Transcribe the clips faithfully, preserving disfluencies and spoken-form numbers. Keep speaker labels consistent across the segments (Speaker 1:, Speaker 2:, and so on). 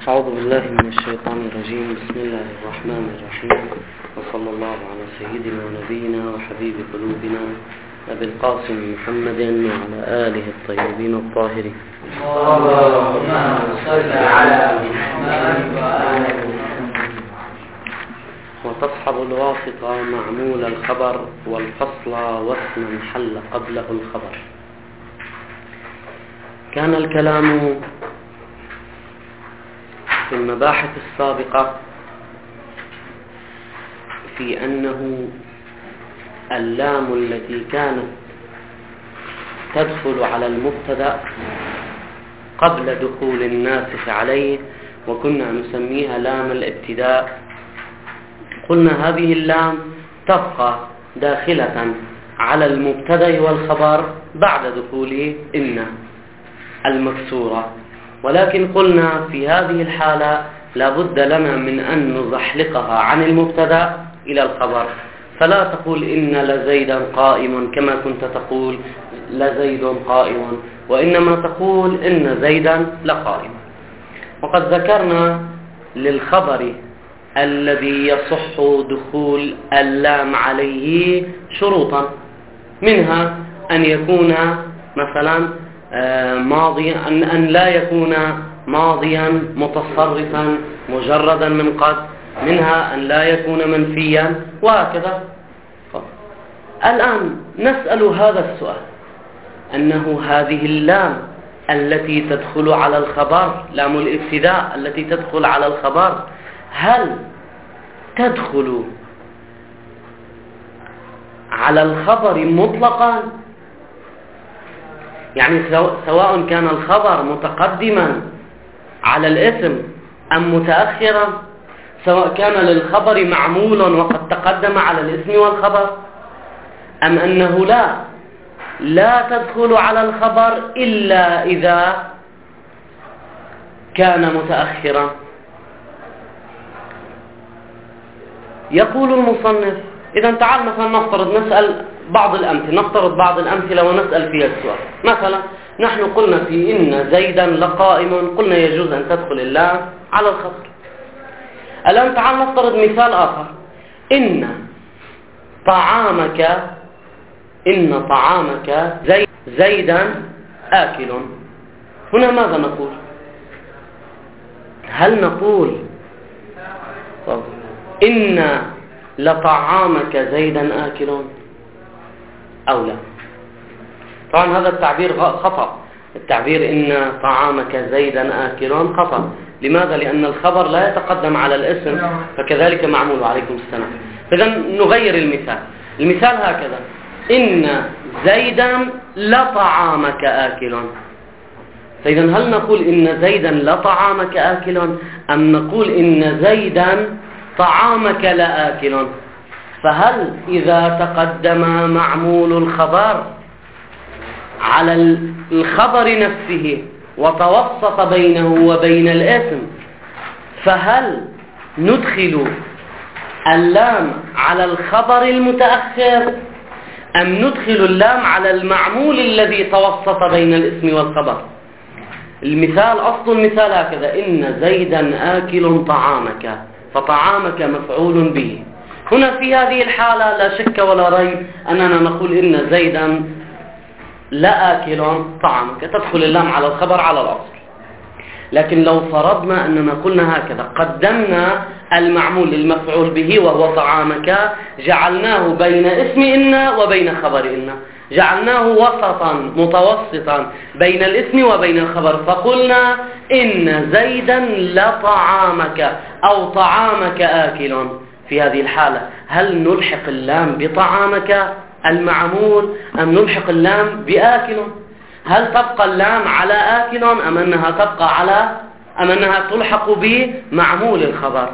Speaker 1: أعوذ بالله من الشيطان الرجيم. بسم الله الرحمن الرحيم، وصلى الله على سيدنا ونبينا وحبيب قلوبنا أبي القاسم محمد وعلى آله الطيبين الطاهرين.
Speaker 2: اللهم صل على محمد وآله محمد.
Speaker 1: وتصحب الواسطة معمول الخبر والفصل واسما حل قبله الخبر. كان الكلام في المباحث السابقة في أنه اللام التي كانت تدخل على المبتدأ قبل دخول الناسخ عليه وكنا نسميها لام الابتداء، قلنا هذه اللام تبقى داخلة على المبتدأ والخبر بعد دخول إن المكسورة، ولكن قلنا في هذه الحالة لا بد لنا من أن نزحلقها عن المبتدأ إلى الخبر، فلا تقول إن لزيدا قائم كما كنت تقول لزيد قائم، وإنما تقول إن زيدا لقائم. وقد ذكرنا للخبر الذي يصح دخول اللام عليه شروطا، منها أن يكون مثلا ماضيا، أن, أن لا يكون ماضيا متصرفا مجردا من قد، منها أن لا يكون منفيا، وهكذا. الآن نسأل هذا السؤال، أنه هذه اللام التي تدخل على الخبر، لام الابتداء التي تدخل على الخبر، هل تدخل على الخبر مطلقا؟ يعني سواء كان الخبر متقدما على الاسم أم متأخرا، سواء كان للخبر معمول وقد تقدم على الاسم والخبر، أم أنه لا لا تدخل على الخبر إلا إذا كان متأخرا. يقول المصنف: إذا تعال مثلا نفترض نسأل بعض الأمثلة، نفترض بعض الأمثلة ونسأل فيها السؤال. مثلا نحن قلنا في إن زيدا لقائم، قلنا يجوز أن تدخل اللام على الخبر. الآن تعال نفترض مثال آخر: إن طعامك إن طعامك زي زيدا آكل. هنا ماذا نقول؟ هل نقول طب إن لطعامك زيدا آكل أو لا؟ طبعا هذا التعبير خطأ، التعبير إن طعامك زيدا آكل خطأ. لماذا؟ لأن الخبر لا يتقدم على الاسم، فكذلك معمول. عليكم السلام. فإذا نغير المثال. المثال هكذا: إن زيدا لطعامك آكل. فإذا هل نقول إن زيدا لطعامك آكل، أم نقول إن زيدا طعامك لآكل؟ فهل إذا تقدم معمول الخبر على الخبر نفسه وتوسط بينه وبين الاسم، فهل ندخل اللام على الخبر المتأخر أم ندخل اللام على المعمول الذي توسط بين الاسم والخبر؟ المثال، أصل المثال هكذا: إن زيدا آكل طعامك، فطعامك مفعول به. هنا في هذه الحالة لا شك ولا ريب أننا نقول إن زيدا لا آكل طعامك، تدخل اللام على الخبر على الأصل. لكن لو فرضنا أننا قلنا هكذا: قدمنا المعمول للمفعول به وهو طعامك، جعلناه بين اسم إن وبين خبر إن، جعلناه وسطا متوسطا بين الاسم وبين الخبر، فقلنا إن زيدا لطعامك أو طعامك آكل. في هذه الحالة هل نلحق اللام بطعامك المعمول أم نلحق اللام بآكل؟ هل تبقى اللام على آكل أم أنها تبقى على أم أنها تلحق بمعمول الخبر؟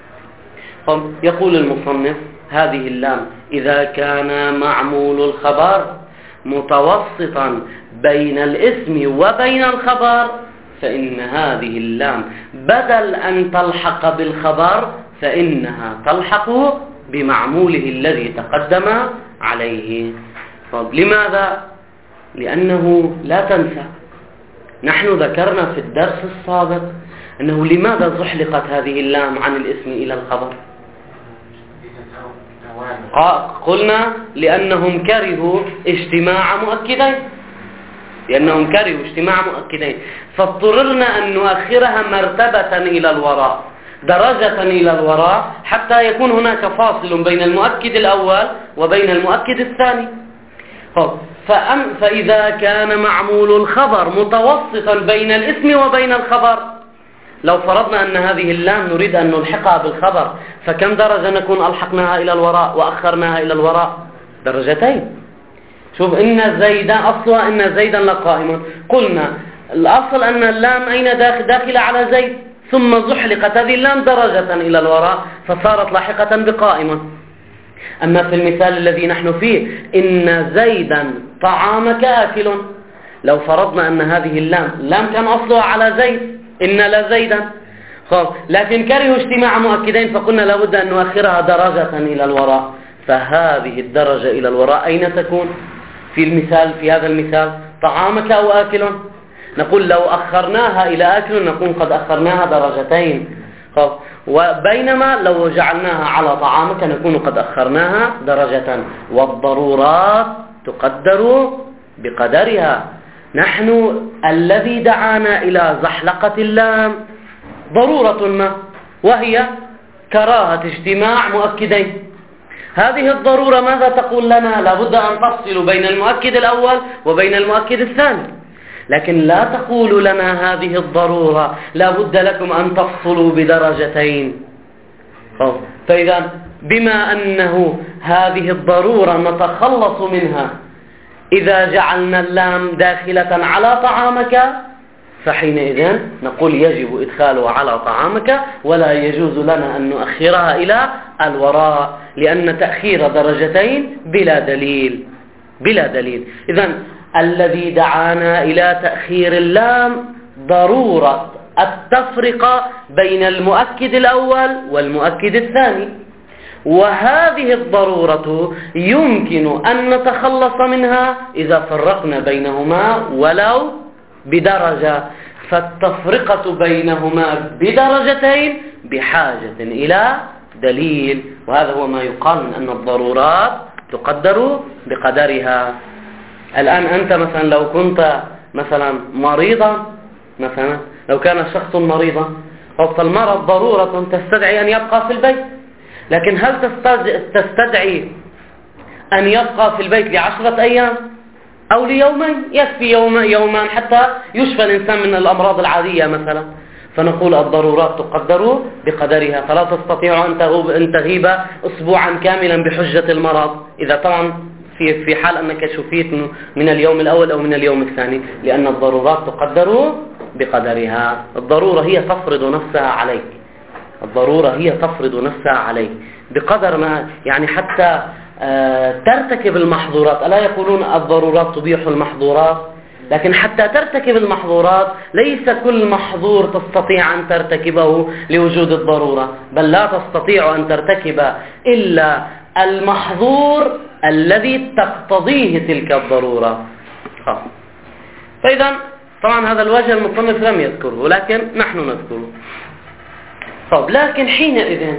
Speaker 1: يقول المصنف: هذه اللام إذا كان معمول الخبر متوسطا بين الاسم وبين الخبر، فإن هذه اللام بدل أن تلحق بالخبر فإنها تلحق بمعموله الذي تقدم عليه. طب لماذا؟ لأنه لا تنسى نحن ذكرنا في الدرس السابق أنه لماذا زحلقت هذه اللام عن الاسم إلى الخبر؟ قلنا لأنهم كرهوا اجتماع مؤكدين، لأنهم كرهوا اجتماع مؤكدين، فاضطررنا أن نؤخرها مرتبة إلى الوراء، درجة إلى الوراء، حتى يكون هناك فاصل بين المؤكد الأول وبين المؤكد الثاني. فأم فإذا كان معمول الخبر متوسطا بين الاسم وبين الخبر، لو فرضنا أن هذه اللام نريد أن نلحقها بالخبر، فكم درجة نكون ألحقناها إلى الوراء وأخرناها إلى الوراء؟ درجتين. شوف، إن زيدا أصلها إن زيدا لقائم، قلنا الأصل أن اللام أين داخل؟ داخلة على زيد، ثم زحلقت هذه اللام درجة إلى الوراء فصارت لاحقة بقائمة. أما في المثال الذي نحن فيه، إن زيدا طعامك آكل، لو فرضنا أن هذه اللام لام كان أصلها على زيد، إن لا زيدا، لكن كرهوا اجتماع مؤكدين فقلنا لابد أن نؤخرها درجة إلى الوراء، فهذه الدرجة إلى الوراء أين تكون؟ في المثال في هذا المثال طعامك أو آكل، نقول لو أخرناها إلى آكل نكون قد أخرناها درجتين، وبينما لو جعلناها على طعامك نكون قد أخرناها درجة. والضرورات تقدر بقدرها. نحن الذي دعانا إلى زحلقة اللام ضرورة ما، وهي كراهة اجتماع مؤكدين. هذه الضرورة ماذا تقول لنا؟ لابد أن تفصل بين المؤكد الأول وبين المؤكد الثاني، لكن لا تقول لنا هذه الضرورة لابد لكم أن تفصلوا بدرجتين. فإذا بما أنه هذه الضرورة نتخلص منها إذا جعلنا اللام داخلة على طعامك، فحينئذ نقول يجب إدخالها على طعامك، ولا يجوز لنا أن نؤخرها إلى الوراء، لأن تأخير درجتين بلا دليل بلا دليل. إذن الذي دعانا إلى تأخير اللام ضرورة التفرقة بين المؤكد الأول والمؤكد الثاني، وهذه الضرورة يمكن أن نتخلص منها إذا فرقنا بينهما ولو بدرجة، فالتفرقة بينهما بدرجتين بحاجة إلى دليل، وهذا هو ما يقال أن الضرورات تقدر بقدرها. الآن أنت مثلا لو كنت مثلا مريضا، مثلا لو كان شخص مريضا، فالمرض ضرورة تستدعي أن يبقى في البيت، لكن هل تستدعي أن يبقى في البيت لعشرة أيام أو ليومين؟ يكفي يوم يومان حتى يشفى الإنسان من الأمراض العادية مثلا. فنقول الضرورات تقدر بقدرها، فلا تستطيع أن تغيب أسبوعا كاملا بحجة المرض، إذا طبعا في في حال أنك شفيت من اليوم الأول أو من اليوم الثاني، لأن الضرورات تقدر بقدرها. الضرورة هي تفرض نفسها عليك، الضرورة هي تفرض نفسها عليك بقدر ما، يعني حتى ترتكب المحظورات. ألا يقولون الضرورات تبيح المحظورات؟ لكن حتى ترتكب المحظورات ليس كل محظور تستطيع أن ترتكبه لوجود الضرورة، بل لا تستطيع أن ترتكب إلا المحظور الذي تقتضيه تلك الضرورة. فإذا طبعا هذا الوجه المصنف لم يذكره، لكن نحن نذكره. طب لكن حينئذ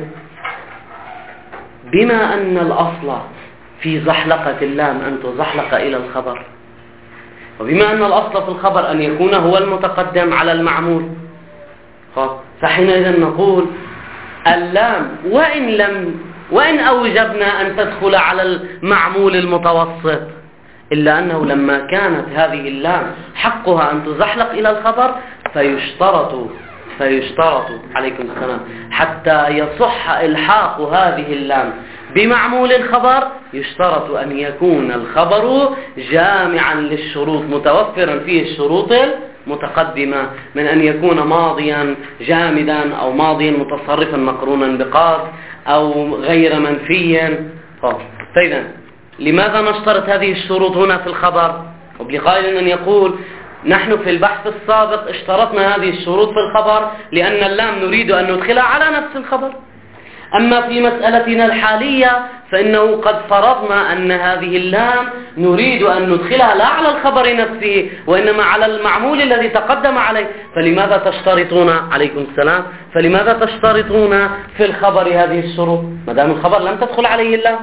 Speaker 1: بما أن الأصل في زحلقة اللام أن تزحلق إلى الخبر، وبما أن الأصل في الخبر أن يكون هو المتقدم على المعمول، فحينئذ نقول اللام وإن لم وإن أوجبنا أن تدخل على المعمول المتوسط، إلا أنه لما كانت هذه اللام حقها أن تزحلق إلى الخبر فيشترط فيشترط عليكم السلام حتى يصح إلحاق هذه اللام بمعمول الخبر، يشترط أن يكون الخبر جامعا للشروط، متوفرا فيه الشروط المتقدمة، من أن يكون ماضيا جامدا أو ماضيا متصرفا مقرونا بقاف أو غير منفيا. فإذا لماذا نشترط هذه الشروط هنا في الخبر؟ وبقائل أن يقول نحن في البحث السابق اشترطنا هذه الشروط في الخبر لأن اللام نريد أن ندخلها على نفس الخبر. أما في مسألتنا الحالية فإنه قد فرضنا أن هذه اللام نريد أن ندخلها لا على الخبر نفسه وإنما على المعمول الذي تقدم عليه. فلماذا تشترطون عليكم السلام فلماذا تشترطون في الخبر هذه الشروط ما دام الخبر لم تدخل عليه اللام؟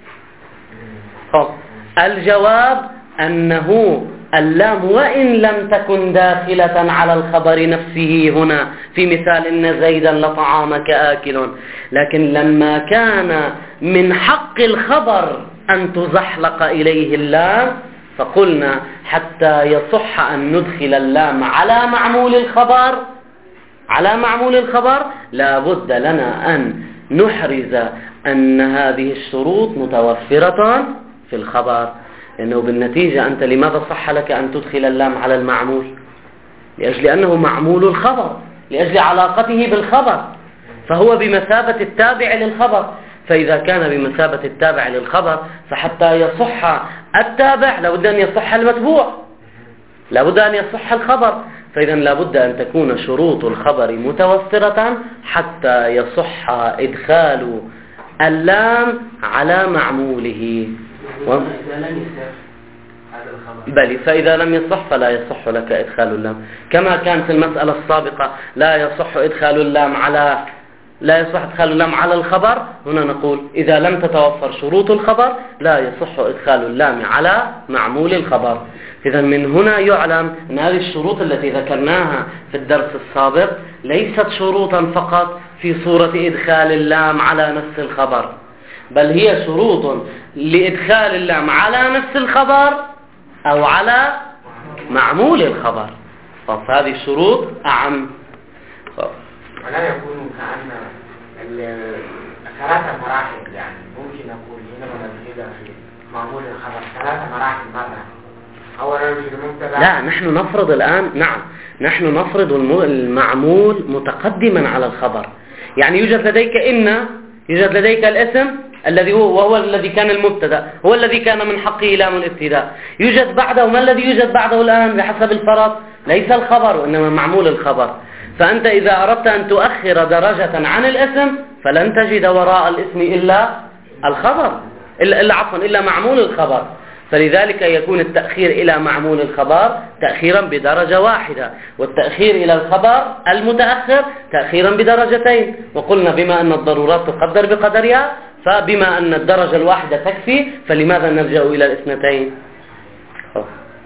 Speaker 1: الجواب أنه اللام وإن لم تكن داخلة على الخبر نفسه هنا في مثال إن زيدا لطعامك آكل، لكن لما كان من حق الخبر أن تزحلق إليه اللام فقلنا حتى يصح أن ندخل اللام على معمول الخبر على معمول الخبر لا بد لنا أن نحرز أن هذه الشروط متوفرة في الخبر، لأنه بالنتيجة أنت لماذا صح لك أن تدخل اللام على المعمول؟ لأجل أنه معمول الخبر، لأجل علاقته بالخبر، فهو بمثابة التابع للخبر. فإذا كان بمثابة التابع للخبر فحتى يصح التابع لابد أن يصح المتبوع، لابد أن يصح الخبر. فإذا لابد أن تكون شروط الخبر متوفرة حتى يصح إدخال اللام على معموله. و... بل فإذا لم يصح فلا يصح لك إدخال اللام، كما كان في المسألة السابقة لا يصح إدخال اللام على لا يصح إدخال اللام على الخبر. هنا نقول إذا لم تتوفر شروط الخبر لا يصح إدخال اللام على معمول الخبر. إذا من هنا يعلم أن هذه الشروط التي ذكرناها في الدرس السابق ليست شروطا فقط في صورة إدخال اللام على نفس الخبر، بل هي شروط لإدخال اللام على نفس الخبر أو على معمول الخبر. فهذه الشروط أعم.
Speaker 2: ولا يكون كأن ثلاثة مراحل، يعني ممكن نقول هنا ندخل في معمول الخبر ثلاثة مراحل مرة. أولا في المبتدأ
Speaker 1: لا نحن نفرض الآن نعم نحن نفرض المعمول متقدما على الخبر. يعني يوجد لديك إن يوجد لديك الاسم الذي هو وهو الذي كان المبتدأ، هو الذي كان من حقه لام الابتداء. يوجد بعده ما الذي يوجد بعده الآن بحسب الفرض؟ ليس الخبر وإنما معمول الخبر. فأنت إذا أردت أن تؤخر درجة عن الاسم فلن تجد وراء الاسم إلا الخبر إلا عفوا إلا معمول الخبر. فلذلك يكون التأخير إلى معمول الخبر تأخيرا بدرجة واحدة، والتأخير إلى الخبر المتأخر تأخيرا بدرجتين. وقلنا بما أن الضرورات تقدر بقدرها فبما أن الدرجة الواحدة تكفي فلماذا نلجأ إلى الاثنتين؟ خب.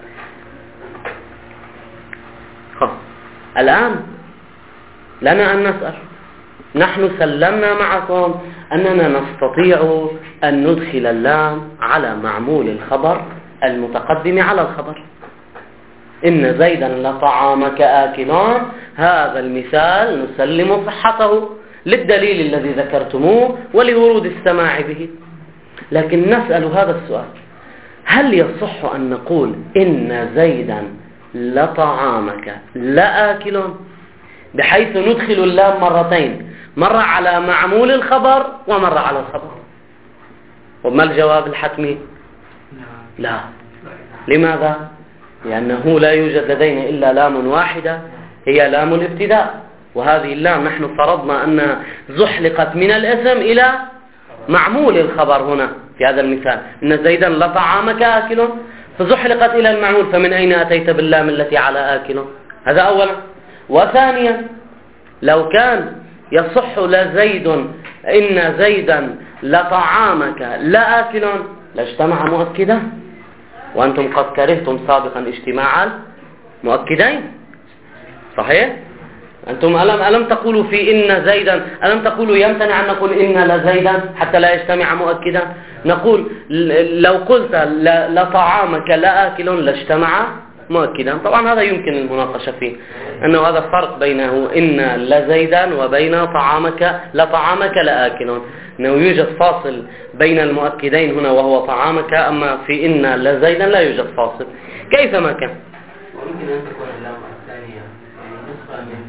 Speaker 1: خب. الآن لنا أن نسأل، نحن سلمنا معكم أننا نستطيع أن ندخل اللام على معمول الخبر المتقدم على الخبر. إن زيدا لطعامك آكلون، هذا المثال نسلم صحته للدليل الذي ذكرتموه ولورود السماع به. لكن نسأل هذا السؤال: هل يصح أن نقول إن زيدا لطعامك لآكلون بحيث ندخل اللام مرتين، مرة على معمول الخبر ومرة على الخبر؟ وما الجواب الحتمي؟ لا. لماذا؟ لأنه لا يوجد لدينا إلا لام واحدة هي لام الابتداء، وهذه اللام نحن فرضنا أنها زحلقت من الاسم إلى معمول الخبر. هنا في هذا المثال إن زيدا لطعامك آكل فزحلقت إلى المعمول، فمن أين أتيت باللام التي على آكل؟ هذا أولا. وثانيا لو كان يصح لزيد إن زيدا لطعامك لآكل لاجتمع مؤكدا، وأنتم قد كرهتم سابقا اجتماع مؤكدين، صحيح؟ أنتم ألم, ألم تقولوا في إن زيدا ألم تقولوا يمتنع أن نقول إن لزيدا حتى لا يجتمع مؤكدا؟ نقول لو قلت لطعامك لآكل لاجتمع مؤكدا. طبعا هذا يمكن المناقشة فيه، أنه هذا فرق بينه إن لزيدا وبين طعامك لطعامك لآكل، أنه يوجد فاصل بين المؤكدين هنا وهو طعامك، أما في إن لزيدا لا يوجد فاصل كيفما كان.
Speaker 2: ويمكن أن تكون اللام الثانية نسخة من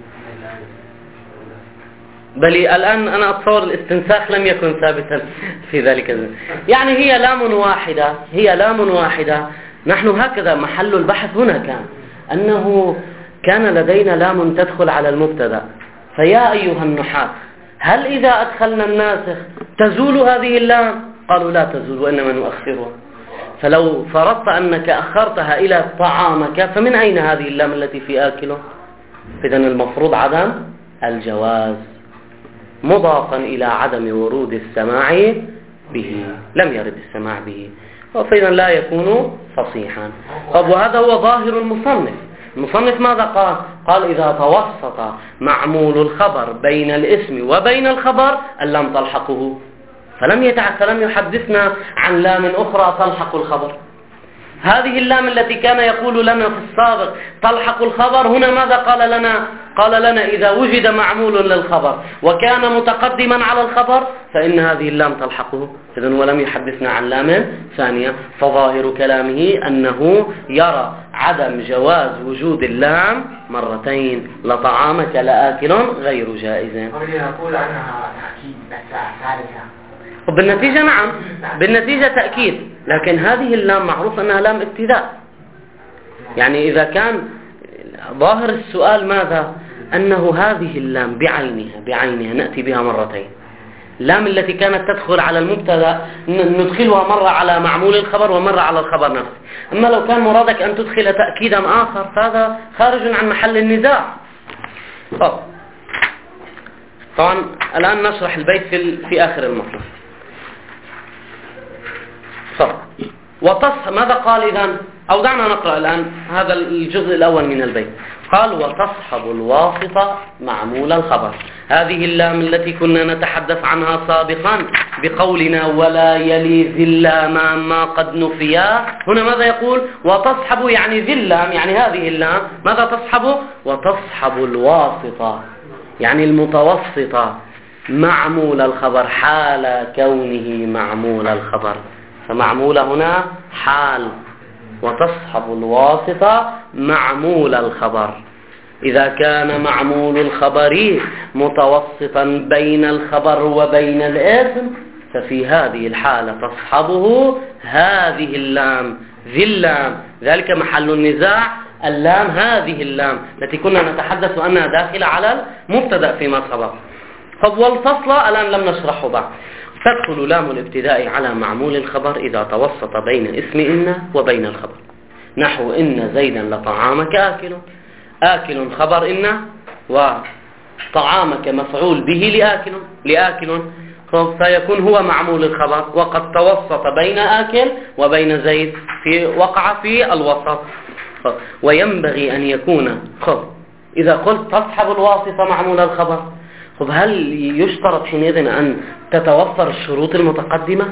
Speaker 1: بل الآن أنا أتصور الاستنساخ لم يكن ثابتا في ذلك. يعني هي لام واحدة هي لام واحدة نحن هكذا محل البحث هنا كان أنه كان لدينا لام تدخل على المبتدأ. فيا أيها النحاة، هل إذا أدخلنا الناسخ تزول هذه اللام؟ قالوا لا تزول وإنما نؤخرها. فلو فرضت أنك أخرتها إلى طعامك فمن أين هذه اللام التي في آكله؟ إذن المفروض عدم الجواز مضافا إلى عدم ورود السماع به، لم يرد السماع به، فإذا لا يكون فصيحا. طب وهذا هو ظاهر المصنف. المصنف ماذا قال؟ قال إذا توسط معمول الخبر بين الاسم وبين الخبر اللام تلحقه، فلم يتع... فلم يحدثنا عن لام أخرى تلحق الخبر. هذه اللام التي كان يقول لنا في السابق تلحق الخبر، هنا ماذا قال لنا؟ قال لنا إذا وجد معمول للخبر وكان متقدما على الخبر فإن هذه اللام تلحقه. إذن ولم يحدثنا عن لام ثانية، فظاهر كلامه أنه يرى عدم جواز وجود اللام مرتين، لطعامك لآكل غير جائز.
Speaker 2: يقول عنها تأكيد ثالثة،
Speaker 1: وبالنتيجة نعم، بالنتيجة تأكيد، لكن هذه اللام معروف أنها لام ابتداء. يعني إذا كان ظاهر السؤال ماذا؟ أنه هذه اللام بعينها بعينها نأتي بها مرتين. اللام التي كانت تدخل على المبتدا ندخلها مرة على معمول الخبر ومرة على الخبر نفسه. أما لو كان مرادك أن تدخل تأكيدا آخر فهذا خارج عن محل النزاع. طب طبعا الآن نشرح البيت في, في آخر المطلب. صح. وتصحب ماذا قال إذن؟ أو دعنا نقرأ الآن هذا الجزء الأول من البيت. قال وتصحب الواسطة معمول الخبر. هذه اللام التي كنا نتحدث عنها سابقا بقولنا ولا يلي ذي اللام ما قد نفيا، هنا ماذا يقول؟ وتصحب يعني ذي اللام، يعني هذه اللام ماذا تصحب؟ وتصحب الواسطة يعني المتوسطة معمول الخبر حال كونه معمول الخبر، فمعمول هنا حال، وتصحب الواسطة معمول الخبر. إذا كان معمول الخبر متوسطا بين الخبر وبين الاسم ففي هذه الحالة تصحبه هذه اللام ذي اللام، ذلك محل النزاع. اللام هذه اللام التي كنا نتحدث أنها داخلة على المبتدأ فيما سبق. طب والفصل الآن لم نشرحه بعد. تدخل لام الابتداء على معمول الخبر إذا توسط بين اسم إن وبين الخبر، نحو إن زيدا لطعامك آكل. آكل خبر إن وطعامك مفعول به لآكل لآكل، فيكون هو معمول الخبر وقد توسط بين آكل وبين زيد، في وقع في الوسط. وينبغي أن يكون خب إذا قلت تصحب الواسطة معمول الخبر، خب هل يشترط حينئذ أن تتوفر الشروط المتقدمة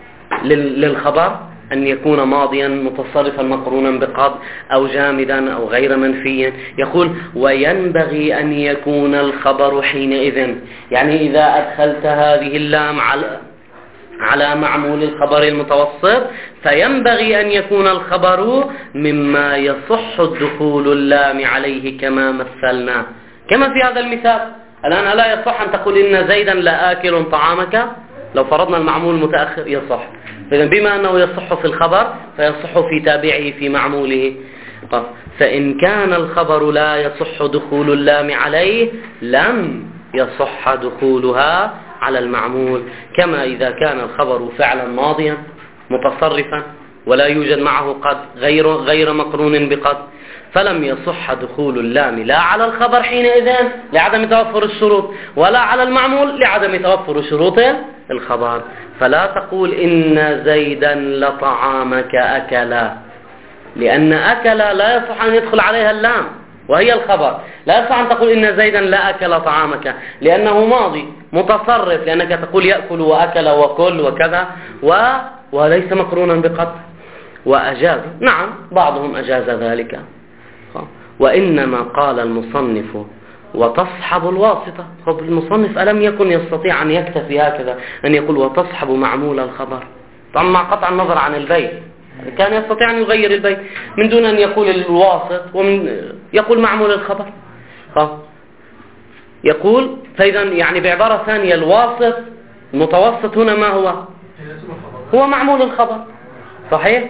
Speaker 1: للخبر؟ أن يكون ماضيا متصرفا مقرونا بقد أو جامدا أو غير منفيا. يقول وينبغي أن يكون الخبر حينئذ، يعني إذا أدخلت هذه اللام على على معمول الخبر المتوسط فينبغي أن يكون الخبر مما يصح الدخول اللام عليه كما مثلنا، كما في هذا المثال. الآن ألا يصح أن تقول إن زيدا لا آكل طعامك؟ لو فرضنا المعمول متأخر يصح، إذن بما أنه يصح في الخبر فيصح في تابعه في معموله. فإن كان الخبر لا يصح دخول اللام عليه لم يصح دخولها على المعمول، كما إذا كان الخبر فعلا ماضيا متصرفا ولا يوجد معه قد غير غير مقرون بقد، فلم يصح دخول اللام لا على الخبر حينئذ لعدم توفر الشروط، ولا على المعمول لعدم توفر شروط الخبر. فلا تقول إن زيدا لطعامك أكلا، لأن أكلا لا يصح أن يدخل عليها اللام وهي الخبر. لا يصح أن تقول إن زيدا لا أكل طعامك لأنه ماضي متصرف، لأنك تقول يأكل وأكل وكل وكذا و... وليس مقرونا بقد. وأجاز، نعم بعضهم أجاز ذلك، وإنما قال المصنف وتصحب الواسطة. طب المصنف ألم يكن يستطيع أن يكتفي هكذا أن يقول وتصحب معمول الخبر؟ طبعا مع قطع النظر عن البيت كان يستطيع أن يغير البيت من دون أن يقول الواسط ومن يقول معمول الخبر. يقول فإذا يعني بعبارة ثانية الواسط المتوسط هنا ما هو؟ هو معمول الخبر، صحيح؟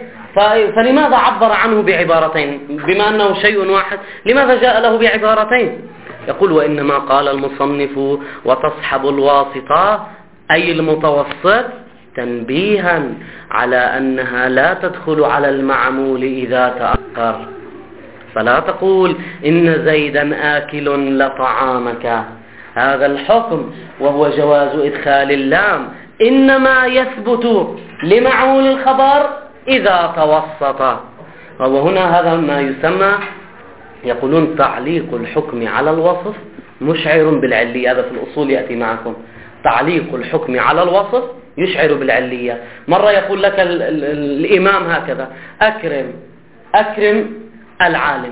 Speaker 1: فلماذا عبر عنه بعبارتين؟ بما أنه شيء واحد لماذا جاء له بعبارتين؟ يقول وإنما قال المصنف وتصحب الواسطة أي المتوسط تنبيها على أنها لا تدخل على المعمول إذا تأخر. فلا تقول إن زيدا آكل لطعامك، هذا الحكم وهو جواز إدخال اللام إنما يثبت لمعمول الخبر إذا توسط. وهنا هذا ما يسمى يقولون تعليق الحكم على الوصف مشعر بالعلية. هذا في الأصول يأتي معكم. تعليق الحكم على الوصف يشعر بالعلية. مرة يقول لك ال ال الإمام هكذا أكرم أكرم العالم،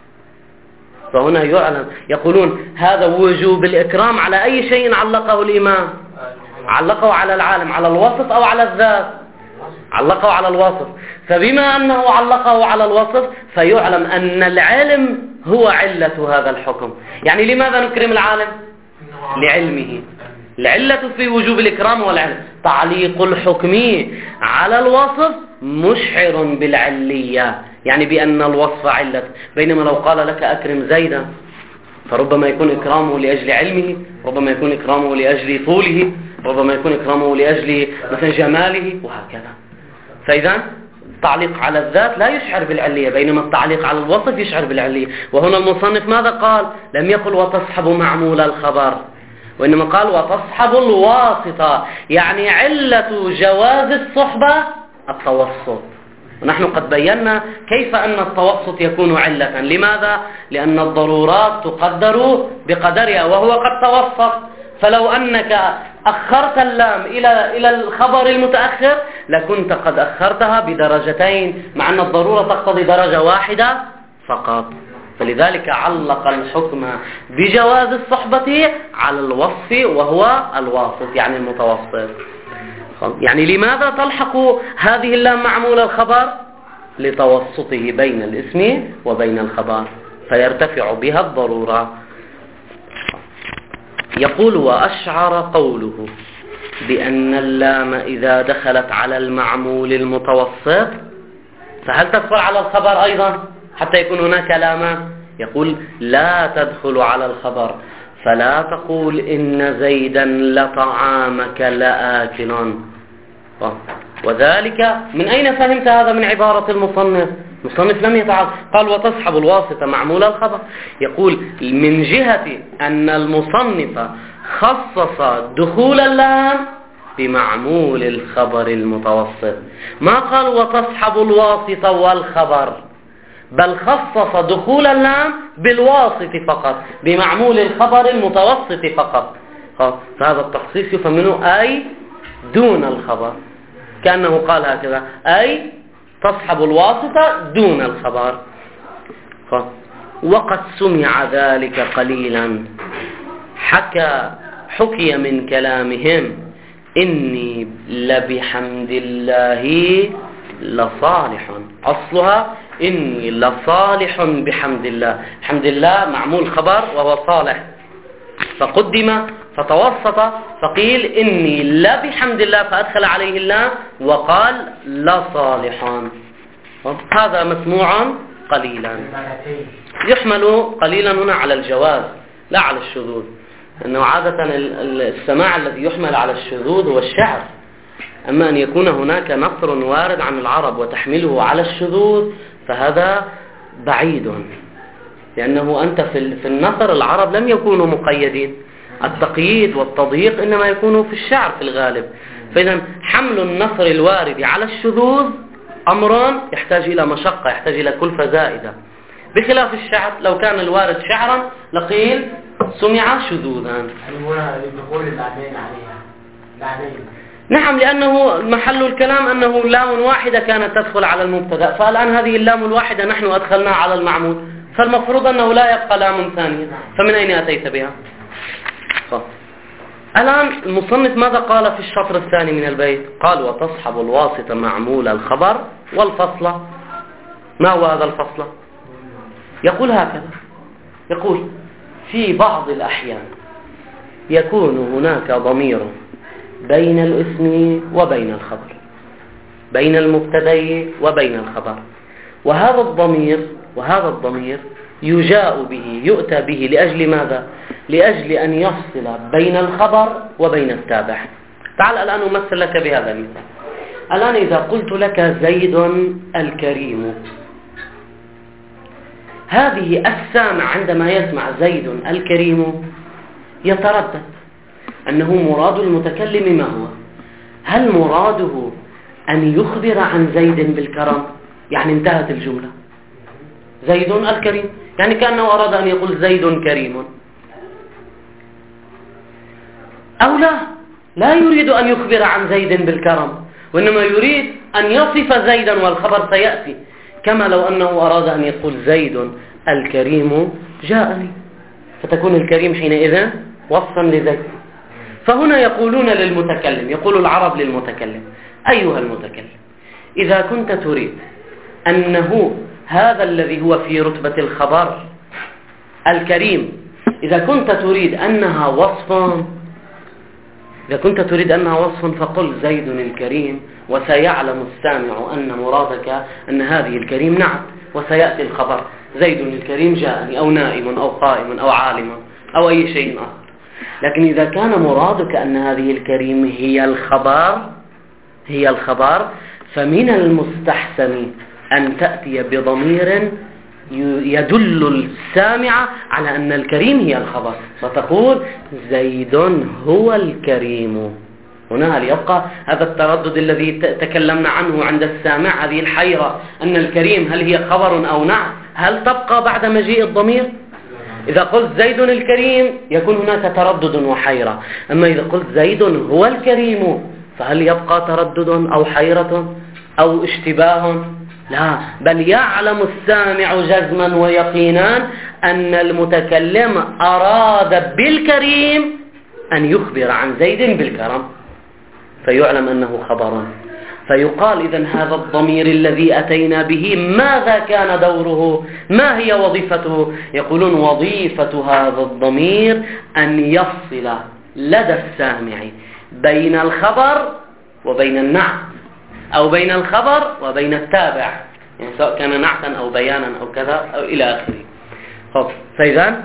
Speaker 1: فهنا يعلم يقولون هذا وجوب الإكرام على أي شيء علقه الإمام؟ علقه على العالم، على الوصف أو على الذات؟ علقه على الوصف. فبما أنه علقه على الوصف فيعلم أن العلم هو علة هذا الحكم. يعني لماذا نكرم العالم؟ لعلمه. العلة في وجوب الإكرام والعلم. تعليق الحكم على الوصف مشعر بالعلية، يعني بأن الوصف علة. بينما لو قال لك أكرم زيدا فربما يكون إكرامه لأجل علمه، ربما يكون إكرامه لأجل طوله، ربما يكون إكرامه لأجل مثلا جماله وهكذا. فإذا التعليق على الذات لا يشعر بالعلية، بينما التعليق على الوصف يشعر بالعلية. وهنا المصنف ماذا قال؟ لم يقل وتصحب معمول الخبر، وإنما قال وتصحب الواسطة، يعني علة جواز الصحبة التوسط. ونحن قد بينا كيف أن التوسط يكون علة. لماذا؟ لأن الضرورات تقدر بقدرها، وهو قد توسط. فلو أنك أخرت اللام إلى إلى الخبر المتأخر لكنت قد أخرتها بدرجتين، مع أن الضرورة تقتضي درجة واحدة فقط. فلذلك علق الحكم بجواز الصحبة على الوصف وهو الواسط، يعني المتوسط. يعني لماذا تلحق هذه اللام معمول الخبر؟ لتوسطه بين الاسم وبين الخبر، فيرتفع بها الضرورة. يقول وأشعر قوله بأن اللام إذا دخلت على المعمول المتوسط فهل تدخل على الخبر أيضا حتى يكون هناك لاما؟ يقول لا تدخل على الخبر. فلا تقول إن زيدا لطعامك لآكل. وذلك من أين فهمت هذا؟ من عبارة المصنف. المصنف لم يتعرض، قال وتصحب الواسطة معمول الخبر. يقول من جهة أن المصنف خصص دخول اللام بمعمول الخبر المتوسط، ما قال وتصحب الواسطة والخبر، بل خصص دخول اللام بالواسط فقط، بمعمول الخبر المتوسط فقط. فهذا التخصيص يفهم منه أي دون الخبر، كأنه قال هكذا أي تصحب الواسطة دون الخبر. وقد سمع ذلك قليلا، حكى حكي من كلامهم إني لبحمد الله لصالح. أصلها إني لصالح بحمد الله. حمد الله معمول خبر وهو صالح، فقدم فتوسط فقيل إني لا بحمد الله، فأدخل عليه الله وقال لصالح. هذا مسموع قليلا، يحمل قليلا هنا على الجواز لا على الشذوذ، لأنه عادة السماع الذي يحمل على الشذوذ هو الشعر. أما أن يكون هناك نصر وارد عن العرب وتحمله على الشذوذ فهذا بعيد، لأنه أنت في النصر العرب لم يكونوا مقيدين، التقييد والتضييق إنما يكون في الشعر في الغالب. فإذا حمل النصر الوارد على الشذوذ أمر يحتاج إلى مشقة، يحتاج إلى كلفة زائدة، بخلاف الشعر لو كان الوارد شعرا لقيل سمع شذوذا. نعم، لأنه محل الكلام أنه لام واحدة كانت تدخل على المبتدأ، فالآن هذه اللام الواحدة نحن أدخلناها على المعمول، فالمفروض أنه لا يبقى لام ثانية، فمن أين أتيت بها؟ خلاص. الآن المصنف ماذا قال في الشطر الثاني من البيت؟ قال وتصحب الواسطة معمول الخبر والفصل. ما هو هذا الفصل؟ يقول هكذا، يقول في بعض الأحيان يكون هناك ضمير بين الاسم وبين الخبر، بين المبتدأ وبين الخبر، وهذا الضمير وهذا الضمير يجاء به يؤتى به لأجل ماذا؟ لأجل أن يفصل بين الخبر وبين التابع. تعال الآن أمثل لك بهذا المثال. الآن إذا قلت لك زيد الكريم، هذه السامع عندما يسمع زيد الكريم يتردد أنه مراد المتكلم ما هو؟ هل مراده أن يخبر عن زيد بالكرم؟ يعني انتهت الجملة، زيد الكريم، يعني كأنه أراد أن يقول زيد كريم، أو لا لا يريد أن يخبر عن زيد بالكرم، وإنما يريد أن يصف زيدا والخبر سيأتي، كما لو أنه أراد أن يقول زيد الكريم جاءني، فتكون الكريم حينئذ وصفا لزيد. فهنا يقولون للمتكلم، يقول العرب للمتكلم: أيها المتكلم، إذا كنت تريد أنه هذا الذي هو في رتبة الخبر الكريم، إذا كنت تريد أنها وصف إذا كنت تريد أنها وصف فقل زيد الكريم، وسيعلم السامع أن مرادك أن هذه الكريم نعت، وسيأتي الخبر زيد الكريم جاءني، أو نائم أو قائم أو عالم أو أي شيء آخر. لكن إذا كان مرادك أن هذه الكريم هي الخبر هي الخبر فمن المستحسن أن تأتي بضمير يدل السامع على أن الكريم هي الخبر، فتقول زيد هو الكريم. هنا هل يبقى هذا التردد الذي تكلمنا عنه عند السامع، هذه الحيرة أن الكريم هل هي خبر أو نعت، هل تبقى بعد مجيء الضمير؟ إذا قلت زيد الكريم يكون هناك تردد وحيرة، أما إذا قلت زيد هو الكريم فهل يبقى تردد أو حيرة أو اشتباه؟ لا، بل يعلم السامع جزما ويقينا أن المتكلم أراد بالكريم أن يخبر عن زيد بالكرم، فيعلم أنه خبر. فيقال إذن هذا الضمير الذي أتينا به ماذا كان دوره؟ ما هي وظيفته؟ يقولون وظيفة هذا الضمير أن يفصل لدى السامع بين الخبر وبين النعت، أو بين الخبر وبين التابع، يعني سواء كان نعتا أو بيانا أو كذا أو إلى آخره. فإذا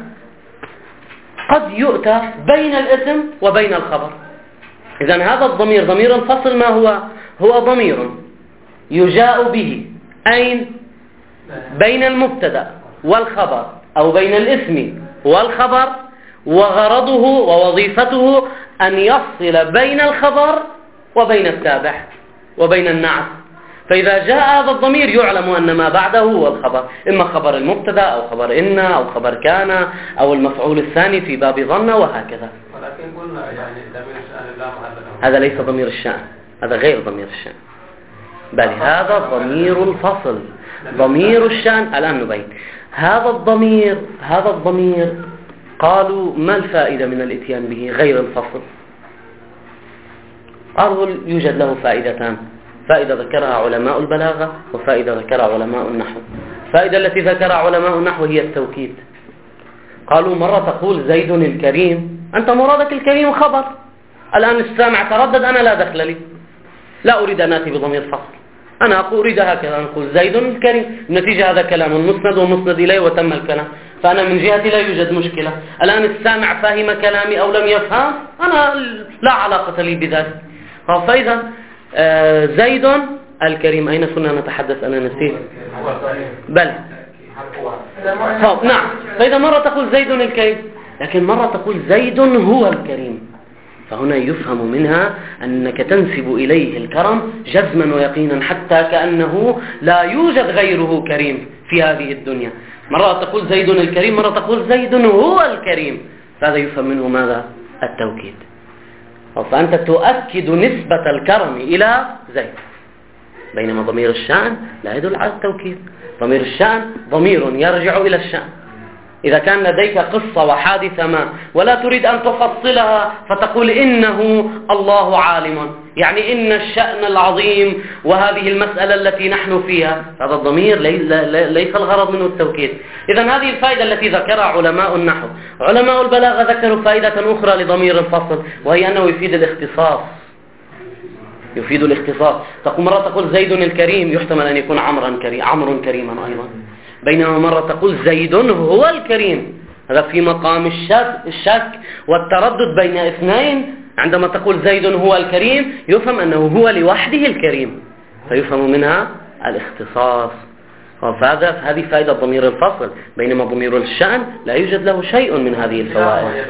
Speaker 1: قد يؤتى بين الاسم وبين الخبر. إذن هذا الضمير ضمير الفصل ما هو؟ هو ضمير يجاء به أين؟ بين المبتدأ والخبر، أو بين الاسم والخبر، وغرضه ووظيفته أن يفصل بين الخبر وبين التابع وبين النعت. فإذا جاء هذا الضمير يعلم أن ما بعده هو الخبر، إما خبر المبتدأ أو خبر إن أو خبر كان أو المفعول الثاني في باب ظن وهكذا.
Speaker 3: ولكن قلنا يعني ضمير الشأن لا محل له.
Speaker 1: هذا ليس ضمير الشأن، هذا غير ضمير الشأن، بل هذا ضمير الفصل. ضمير الشأن الآن نبين. هذا الضمير هذا الضمير قالوا ما الفائدة من الاتيان به غير الفصل؟ قالوا يوجد له فائدتان، فائدة ذكرها علماء البلاغة وفائدة ذكرها علماء النحو. الفائدة التي ذكرها علماء النحو هي التوكيد. قالوا مرة تقول زيد الكريم، أنت مرادك الكريم خبر، الآن السامع تردد، أنا لا دخل لي، لا أريد أن أتي بضمير فصل، أنا أقول أريد هكذا، نقول زيد الكريم، النتيجة هذا كلام مسند ومسند إليه وتم الكلام، فأنا من جهتي لا يوجد مشكلة. الآن السامع فهم كلامي أو لم يفهم، أنا لا علاقة لي بذلك. فإذا آه زيد الكريم، أين كنا نتحدث؟ أنا نسيت. بل نعم. فإذا مرة تقول زيد الكريم، لكن مرة تقول زيد هو الكريم، فهنا يفهم منها أنك تنسب إليه الكرم جزما ويقينا، حتى كأنه لا يوجد غيره كريم في هذه الدنيا. مرة تقول زيد الكريم، مرة تقول زيد هو الكريم، فهذا يفهم منه ماذا؟ التوكيد. فأنت تؤكد نسبة الكرم إلى زيد، بينما ضمير الشأن لا يدل على التوكيد. ضمير الشأن ضمير يرجع إلى الشأن. إذا كان لديك قصة وحادثة ما ولا تريد أن تفصلها فتقول إنه الله عالم، يعني إن الشأن العظيم وهذه المسألة التي نحن فيها، هذا الضمير ليس الغرض منه التوكيد. إذن هذه الفائدة التي ذكرها علماء النحو. علماء البلاغة ذكروا فائدة أخرى لضمير الفصل، وهي أنه يفيد الاختصاص. يفيد الاختصاص. تقول مرة تقول زيد الكريم، يحتمل أن يكون عمرا كريم عمر كريما أيضا، بينما مرة تقول زيد هو الكريم. هذا في مقام الشك, الشك والتردد بين اثنين. عندما تقول زيد هو الكريم يفهم أنه هو لوحده الكريم، فيفهم منها الاختصاص. فهذا هذه فائدة ضمير الفصل، بينما ضمير الشأن لا يوجد له شيء من هذه الفوائد.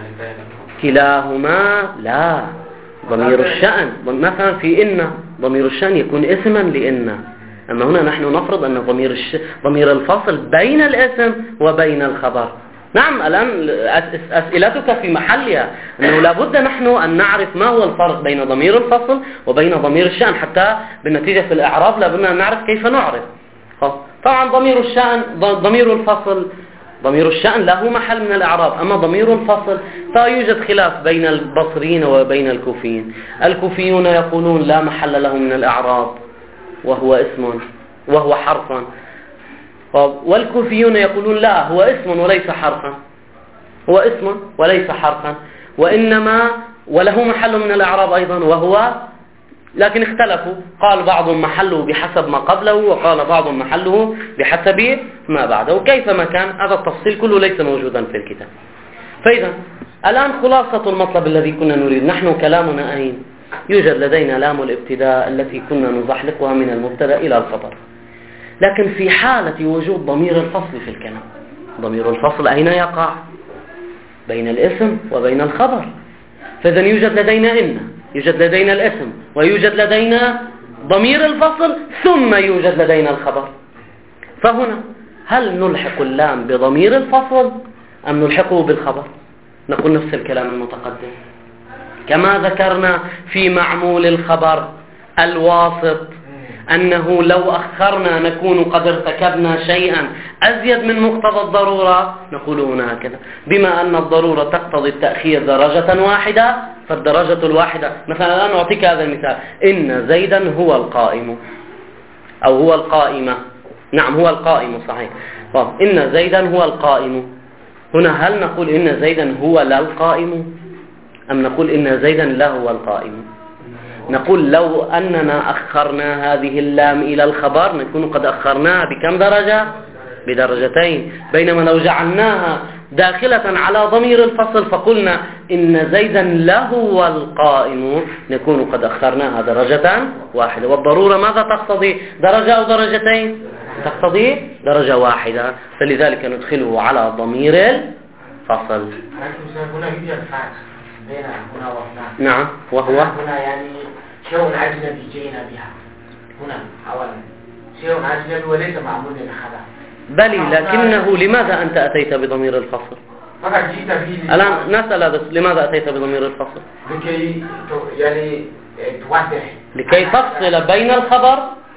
Speaker 1: كلاهما لا. ضمير الشأن مثلا في إن ضمير الشأن يكون اسما لإن، أما هنا نحن نفرض أن ضمير الش... ضمير الفصل بين الاسم وبين الخبر. نعم الآن أسئلتك في محلها، أنه لابد نحن أن نعرف ما هو الفرق بين ضمير الفصل وبين ضمير الشأن، حتى بالنتيجة في الإعراب لابد أن نعرف كيف نعرف. طبعا ضمير الشأن ضمير الفصل ضمير الشأن له محل من الإعراب، أما ضمير الفصل فيوجد خلاف بين البصريين وبين الكوفيين. الكوفيون يقولون لا محل له من الإعراب وهو اسم وهو حرفا، والكوفيون يقولون لا هو اسم وليس حرفا، هو اسم وليس حرفا، وإنما وله محل من الإعراب أيضا وهو، لكن اختلفوا، قال بعضهم محله بحسب ما قبله وقال بعضهم محله بحسب ما بعده، وكيفما كان هذا التفصيل كله ليس موجودا في الكتاب. فإذا الآن خلاصة المطلب الذي كنا نريد، نحن كلامنا أين؟ يوجد لدينا لام الابتداء التي كنا نزحلقها من المبتدأ إلى الخبر، لكن في حالة وجود ضمير الفصل في الكلام، ضمير الفصل أين يقع؟ بين الاسم وبين الخبر. فإذا يوجد لدينا إن، يوجد لدينا الاسم، ويوجد لدينا ضمير الفصل، ثم يوجد لدينا الخبر. فهنا هل نلحق اللام بضمير الفصل أم نلحقه بالخبر؟ نقول نفس الكلام المتقدم، كما ذكرنا في معمول الخبر الواسط أنه لو أخرنا نكون قد ارتكبنا شيئا أزيد من مقتضى الضرورة، نقول هنا هكذا، بما أن الضرورة تقتضي التأخير درجة واحدة، فالدرجة الواحدة مثلا الآن أعطيك هذا المثال، إن زيدا هو القائم أو هو القائمة. نعم هو القائم صحيح. إن زيدا هو القائم، هنا هل نقول إن زيدا هو لا القائم أم نقول إن زيدا لا هو القائم؟ نقول لو أننا أخرنا هذه اللام إلى الخبر نكون قد أخرناها بكم درجة؟ بدرجتين. بينما لو جعلناها داخلة على ضمير الفصل فقلنا إن زيدا له القائم نكون قد أخرناها درجة واحدة. والضرورة ماذا تقتضي؟ درجة أو درجتين؟ تقتضي درجة واحدة، فلذلك ندخله على ضمير الفصل. نعم وهو
Speaker 2: هنا يعني شيء أجنبي جينا بها هنا أولا شيء أجنبي وليس معمول للخبر.
Speaker 1: بلي، لكنه لماذا أنت أتيت بضمير الفصل؟
Speaker 2: فقط جئت به
Speaker 1: الآن نسأل هذا، لماذا أتيت بضمير الفصل؟
Speaker 2: لكي يعني توضح،
Speaker 1: لكي تفصل بين الخبر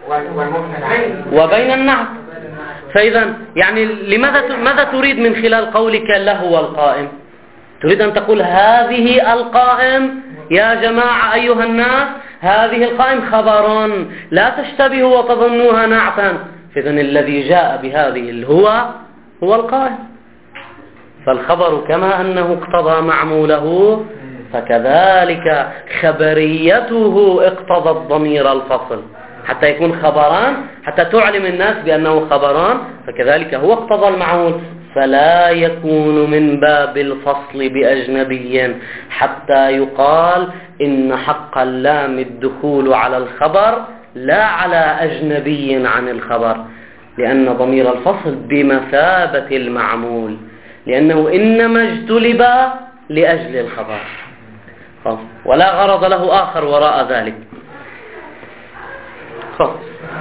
Speaker 1: وبين النعت. فإذا يعني لماذا ماذا تريد من خلال قولك له القائم؟ تريد أن تقول هذه القائم يا جماعة أيها الناس، هذه القائم خبر لا تشتبهوا وتظنوها نعتا. فإذن الذي جاء بهذه الهو هو القائم، فالخبر كما أنه اقتضى معموله فكذلك خبريته اقتضت ضمير الفصل حتى يكون خبران، حتى تعلم الناس بأنه خبران، فكذلك هو اقتضى المعمول، فلا يكون من باب الفصل بأجنبي حتى يقال إن حق اللام الدخول على الخبر لا على أجنبي عن الخبر، لأن ضمير الفصل بمثابة المعمول، لأنه إنما اجتلب لأجل الخبر ولا غرض له آخر وراء ذلك.
Speaker 3: معروف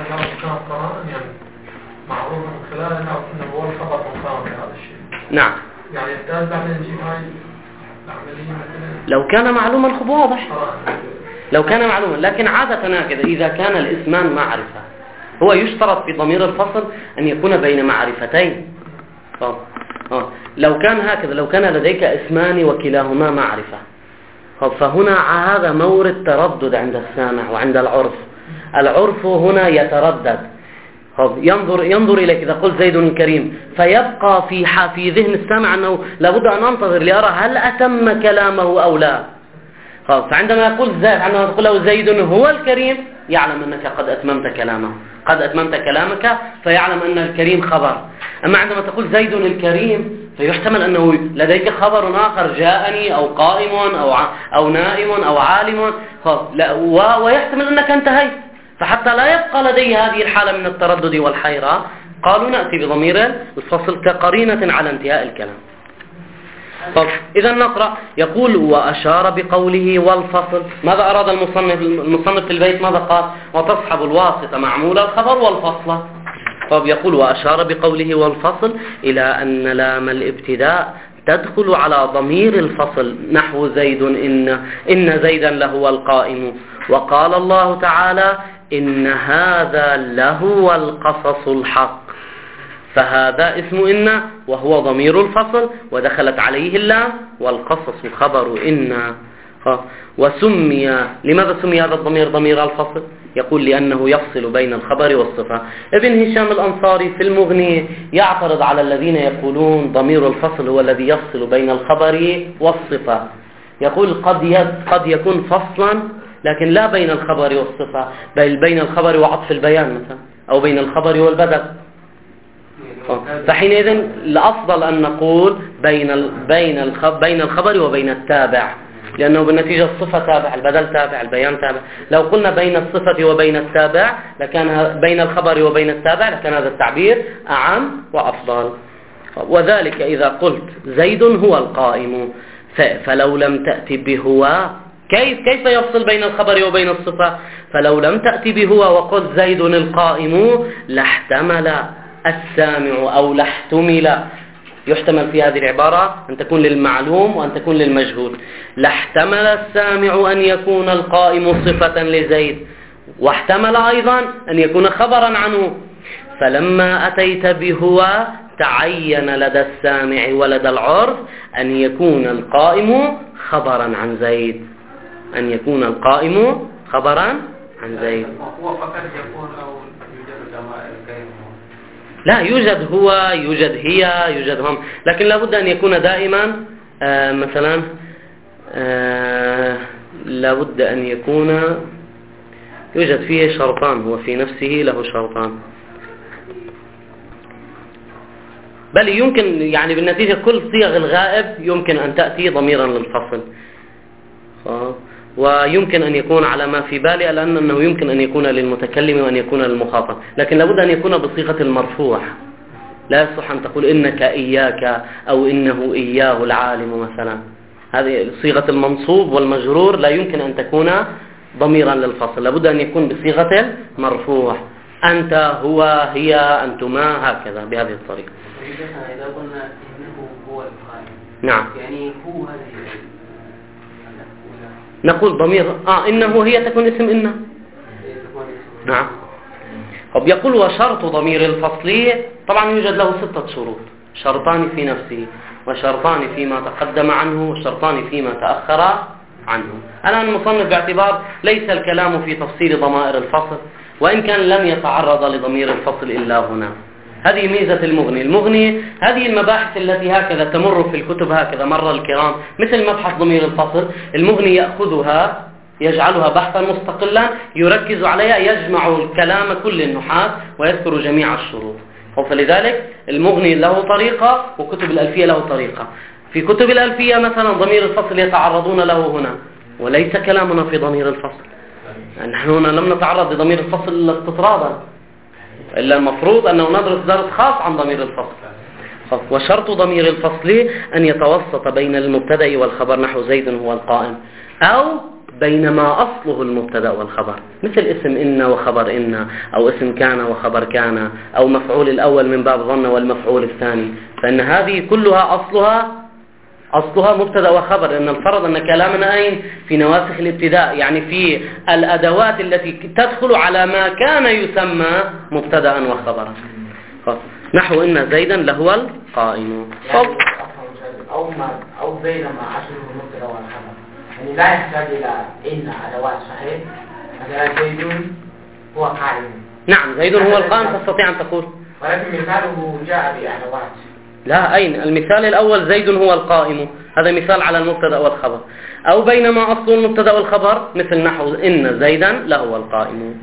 Speaker 3: من خلال أنه هو الخبر مقام بهذا الشيء.
Speaker 1: نعم.
Speaker 3: يعني الآن بعد نجيب هاي العملية مثلا.
Speaker 1: لو كان معلوما الخب واضح. لو كان معلوما، لكن عادة هكذا إذا كان الاسمان معرفة، هو يشترط في ضمير الفصل أن يكون بين معرفتين. أوه. أوه. لو كان هكذا، لو كان لديك اسمان وكلاهما معرفة، فهنا هذا مورد تردد عند السامع وعند العرف. العرف هنا يتردد، ينظر ينظر إليك إذا قلت زيد كريم، فيبقى في في ذهن السامع أنه لابد أن أنتظر لأرى هل أتم كلامه أو لا. فعندما يقول زيد، عندما تقول له زيد هو الكريم، يعلم أنك قد أتممت كلامه، قد أتممت كلامك فيعلم أن الكريم خبر. أما عندما تقول زيد الكريم فيحتمل أنه لديك خبر آخر جاءني أو قائم أو أو نائم أو عالم، ويحتمل أنك انتهيت، فحتى لا يبقى لدي هذه الحالة من التردد والحيرة قالوا نأتي بضمير الفصل كقرينة على انتهاء الكلام. طب إذا نقرأ. يقول وأشار بقوله والفصل. ماذا أراد المصنف؟ المصنف في البيت ماذا قال؟ وتصحب الواسطة معمول الخبر والفصل. طب يقول وأشار بقوله والفصل إلى أن لام الابتداء تدخل على ضمير الفصل نحو زيد إن إن زيدا لهو القائم. وقال الله تعالى إن هذا لهو القصص الحق، فهذا اسم إن وهو ضمير الفصل ودخلت عليه اللام، والقصص خبر إن. وسمي لماذا سمي هذا الضمير ضمير الفصل؟ يقول لأنه يفصل بين الخبر والصفة. ابن هشام الأنصاري في المغني يعترض على الذين يقولون ضمير الفصل هو الذي يفصل بين الخبر والصفة. يقول قد قد يكون فصلا لكن لا بين الخبر والصفة، بل بين الخبر وعطف البيان مثلا، أو بين الخبر والبدل. فحينئذ الأفضل أن نقول بين بين بين الخبر وبين التابع، لأنه بالنتيجة الصفة تابع، البدل تابع، البيان تابع. لو قلنا بين الصفة وبين التابع لكان بين الخبر وبين التابع لكان هذا التعبير أعم وأفضل. وذلك إذا قلت زيد هو القائم فلو لم تأتي بهو، كيف كيف يفصل بين الخبر وبين الصفة؟ فلو لم تأتي بهو وقلت زيد القائم لاحتمل السامع أو لاحتمل، يحتمل في هذه العبارة أن تكون للمعلوم وأن تكون للمجهول. لاحتمل السامع أن يكون القائم صفة لزيد، واحتمل أيضا أن يكون خبرا عنه. فلما أتيت بهو تعين لدى السامع ولدى العرف أن يكون القائم خبرا عن زيد، أن يكون القائم خبرا عن زيد.
Speaker 2: هو فقط يكون أو يوجد الكريم؟
Speaker 1: لا، يوجد هو، يوجد هي، يوجد هم، لكن لابد أن يكون دائما آه مثلا آه لابد أن يكون يوجد فيه شرطان، هو في نفسه له شرطان، بل يمكن يعني بالنتيجة كل صيغ الغائب يمكن أن تأتي ضميرا للفصل، ويمكن أن يكون على ما في بالي الآن أنه يمكن أن يكون للمتكلم وأن يكون للمخاطب، لكن لابد أن يكون بصيغة المرفوع. لا يصح أن تقول إنك إياك أو إنه إياه العالم مثلا، هذه صيغة المنصوب والمجرور لا يمكن أن تكون ضميرا للفصل، لابد أن يكون بصيغة المرفوع. أنت، هو، هي، أنتما، هكذا بهذه الطريقة.
Speaker 2: إذا قلنا إنه هو القائم،
Speaker 1: نعم،
Speaker 2: يعني هو هذه
Speaker 1: نقول ضمير آه إنه هي تكون اسم إنه. نعم. طب يقول وشرط ضمير الفصل طبعا يوجد له ستة شروط، شرطان في نفسه وشرطان فيما تقدم عنه وشرطان فيما تأخر عنه. الآن المصنف باعتبار ليس الكلام في تفصيل ضمائر الفصل، وإن كان لم يتعرض لضمير الفصل إلا هنا. هذه ميزة المغني. المغني هذه المباحث التي هكذا تمر في الكتب هكذا مر الكرام، مثل مبحث ضمير الفصل، المغني يأخذها يجعلها بحثا مستقلا يركز عليها، يجمع الكلام كل النحاة ويذكر جميع الشروط. فلذلك المغني له طريقة وكتب الألفية له طريقة. في كتب الألفية مثلا ضمير الفصل يتعرضون له هنا، وليس كلامنا في ضمير الفصل. نحن هنا لم نتعرض لضمير الفصل إلا استطرادا، إلا المفروض أنه ندرس درس خاص عن ضمير الفصل. وشرط ضمير الفصل أن يتوسط بين المبتدأ والخبر نحو زيد هو القائم، أو بينما أصله المبتدأ والخبر، مثل اسم إن وخبر إن، أو اسم كان وخبر كان، أو مفعول الأول من باب ظن والمفعول الثاني، فإن هذه كلها أصلها أصلها مبتدأ وخبر. إن الفرض أن كلامنا أين؟ في نواسخ الابتداء، يعني في الأدوات التي تدخل على ما كان يسمى مبتدأ وخبرا. نحو إن زيدا لهو القائم،
Speaker 2: يعني أو ما أو بينما أصله المبتدأ والخبر، يعني لا يحتاج إلى إن أدوات، صحيح؟ مثلا زيد هو قائم.
Speaker 1: نعم، زيد هو القائم تستطيع أن تقول،
Speaker 2: ولكن مثاله جاء بأدوات.
Speaker 1: لا، أين؟ المثال الأول زيد هو القائم، هذا مثال على المبتدأ والخبر. أو بينما أصل المبتدأ والخبر مثل نحو إن زيدا لهو القائم.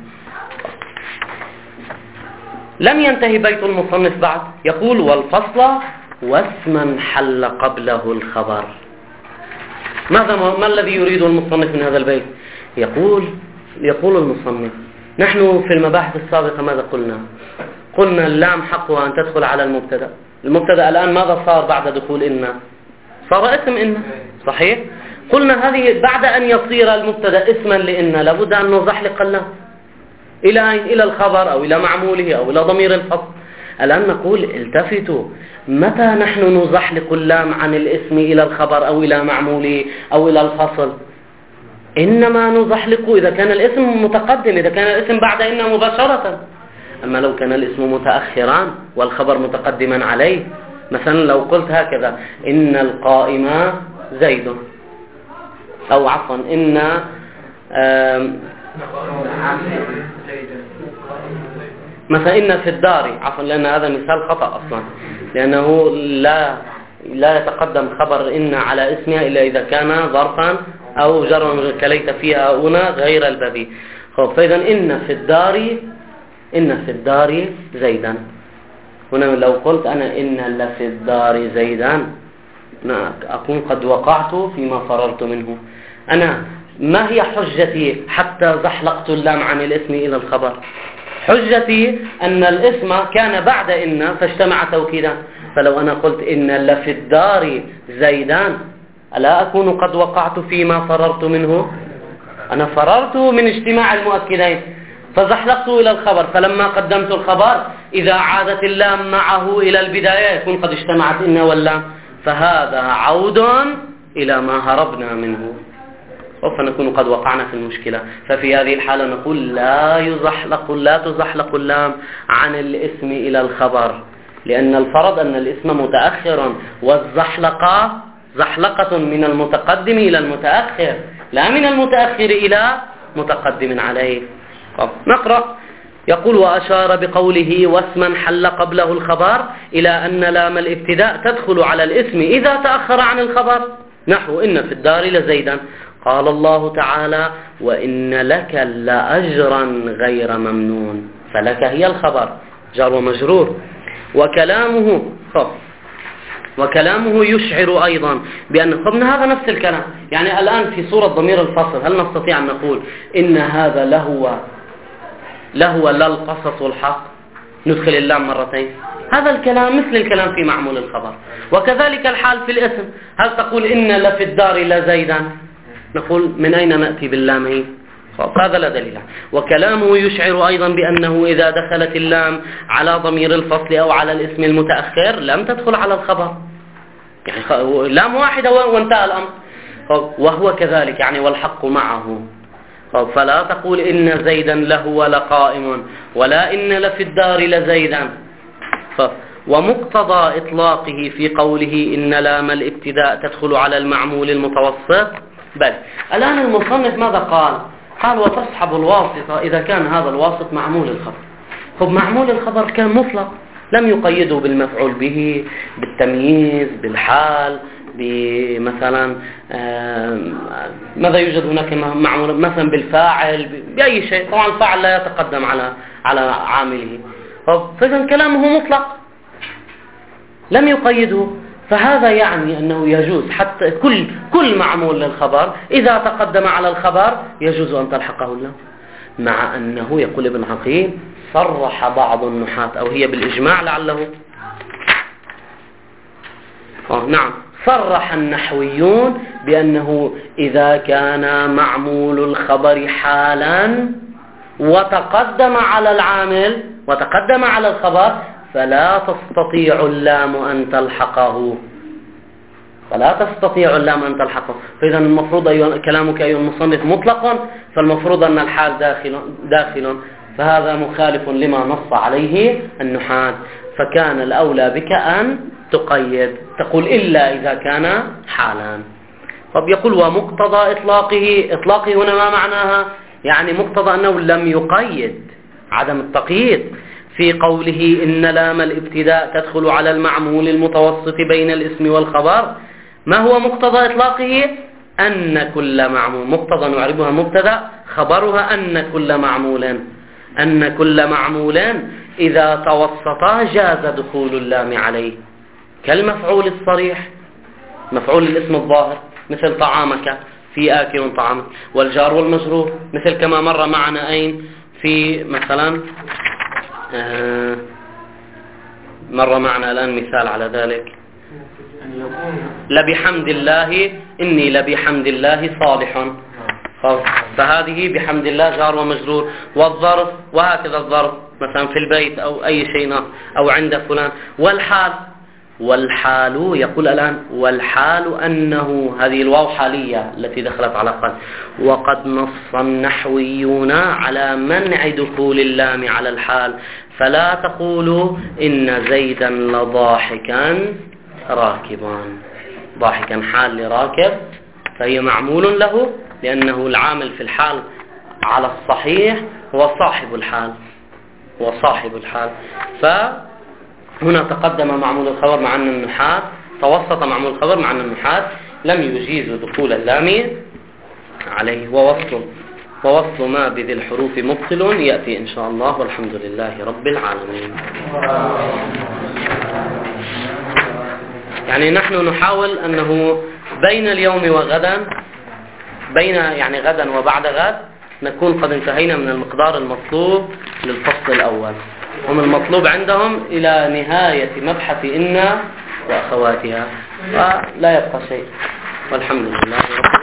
Speaker 1: لم ينتهي بيت المصنف بعد، يقول والفصل واسما حل قبله الخبر. ماذا ما الذي يريد المصنف من هذا البيت؟ يقول يقول المصنف نحن في المباحث السابقة ماذا قلنا؟ قلنا اللام حقها أن تدخل على المبتدأ. المبتدأ الآن ماذا صار بعد دخول إن؟ صار اسم إن، صحيح؟ قلنا هذه بعد أن يصير المبتدأ اسما لإن لابد أن نزحلق اللام إلى أين؟ إلى الخبر أو إلى معموله أو إلى ضمير الفصل. الآن نقول التفتوا، متى نحن نزحلق اللام عن الاسم إلى الخبر أو إلى معموله أو إلى الفصل؟ إنما نزحلق إذا كان الاسم متقدم، إذا كان الاسم بعد إن مباشرة. أما لو كان الاسم متأخرا والخبر متقدما عليه، مثلا لو قلت هكذا إن القائم زيد، أو عفوا إن مثلا إن في الدار، عفوا لأن هذا مثال خطأ أصلا، لأنه لا لا يتقدم خبر إن على اسمها إلا إذا كان ظرفا أو جرا كليت فيها هنا غير البابي. فإذا إن في الدار إن في الدار زيدا، هنا لو قلت أنا إن لفي الدار زيدا أكون قد وقعت فيما فررت منه. أنا ما هي حجتي حتى زحلقت اللام عن الاسم إلى الخبر؟ حجتي أن الاسم كان بعد إن فاجتمع توكيدا. فلو أنا قلت إن لفي الدار زيدان ألا أكون قد وقعت فيما فررت منه؟ أنا فررت من اجتماع المؤكدين فزحلقت إلى الخبر، فلما قدمت الخبر إذا عادت اللام معه إلى البداية يكون قد اجتمعت إن واللام، فهذا عود إلى ما هربنا منه، فنكون قد وقعنا في المشكلة. ففي هذه الحالة نقول لا يزحلق لا تزحلق اللام عن الاسم إلى الخبر، لأن الفرض أن الاسم متأخر، والزحلقة زحلقة من المتقدم إلى المتأخر لا من المتأخر إلى متقدم عليه. طب نقرأ. يقول وأشار بقوله واسما حل قبله الخبر إلى أن لام الابتداء تدخل على الاسم إذا تأخر عن الخبر، نحو إن في الدار لزيدا. قال الله تعالى وإن لك لأجرا غير ممنون، فلك هي الخبر جار ومجرور. وكلامه خب وكلامه يشعر أيضا بأن خبنا هذا نفس الكلام. يعني الآن في صورة ضمير الفصل هل نستطيع أن نقول إن هذا لهو لهو لا القصص والحق، ندخل اللام مرتين؟ هذا الكلام مثل الكلام في معمول الخبر. وكذلك الحال في الاسم، هل تقول إن لفي الدار لزيدا؟ نقول من أين نأتي باللام هي؟ هذا لا دليل. وكلامه يشعر أيضا بأنه إذا دخلت اللام على ضمير الفصل أو على الاسم المتأخر لم تدخل على الخبر، يعني لام واحدة وانتهى الأمر. وهو كذلك يعني والحق معه. فلا تقول إن زيدا لهو لقائم، ولا إن لفي الدار لزيدا. ومقتضى إطلاقه في قوله إن لام الابتداء تدخل على المعمول المتوسط. بل الآن المصنف ماذا قال؟ قال وتصحب الواسطة إذا كان هذا الواسط معمول الخبر. خب معمول الخبر كان مطلق، لم يقيده بالمفعول به، بالتمييز، بالحال، بمثلا ماذا يوجد هناك معمول مثلا بالفاعل، بأي شيء. طبعا الفاعل لا يتقدم على على عامله. فإذا كلامه مطلق لم يقيده، فهذا يعني أنه يجوز حتى كل كل معمول للخبر إذا تقدم على الخبر يجوز أن تلحقه اللام. مع أنه يقول ابن عقيل صرح بعض النحاة أو هي بالإجماع لعله آه نعم صرح النحويون بأنه إذا كان معمول الخبر حالا وتقدم على العامل وتقدم على الخبر فلا تستطيع اللام أن تلحقه فلا تستطيع اللام أن تلحقه. فإذا المفروض أيها كلامك أيها المصنف مطلق، فالمفروض أن الحال داخل داخل فهذا مخالف لما نص عليه النحاة. فكان الأولى بك أن تقيد، تقول إلا إذا كان حالا. طب يقول ومقتضى إطلاقه، إطلاقه هنا ما معناها؟ يعني مقتضى أنه لم يقيد، عدم التقييد في قوله إن لام الابتداء تدخل على المعمول المتوسط بين الاسم والخبر. ما هو مقتضى إطلاقه؟ أن كل معمول، مقتضى نعربها مبتدأ، خبرها أن كل معمول، أن كل معمول إذا توسطا جاز دخول اللام عليه، كالمفعول الصريح، مفعول الاسم الظاهر مثل طعامك، في آكل طعامك، والجار والمجرور مثل كما مر معنا أين في مثلا آه مر معنا الآن مثال على ذلك، لبحمد الله، إني لبحمد الله صالح، فهذه بحمد الله جار ومجرور. والظرف وهكذا الظرف مثلا في البيت أو أي شيء أو عند فلان. والحال، والحال يقول الآن والحال أنه، هذه الواو حالية التي دخلت على قال، وقد نص النحويون على منع دخول اللام على الحال، فلا تقولوا إن زيدا لضاحكا راكبا، ضاحكا حال لراكب فهي معمول له، لأنه العامل في الحال على الصحيح هو صاحب الحال، هو صاحب الحال. فهنا تقدم معمول الخبر مع أن النحاة، توسط معمول الخبر مع أن النحاة لم يجيز دخول اللام عليه. ووصل ووصل ما بذي الحروف مبطل يأتي إن شاء الله، والحمد لله رب العالمين. يعني نحن نحاول أنه بين اليوم وغدا، بين يعني غدا وبعد غد، نكون قد انتهينا من المقدار المطلوب للفصل الأول. هم المطلوب عندهم إلى نهاية مبحث إن وأخواتها، ولا يبقى شيء، والحمد لله رب العالمين.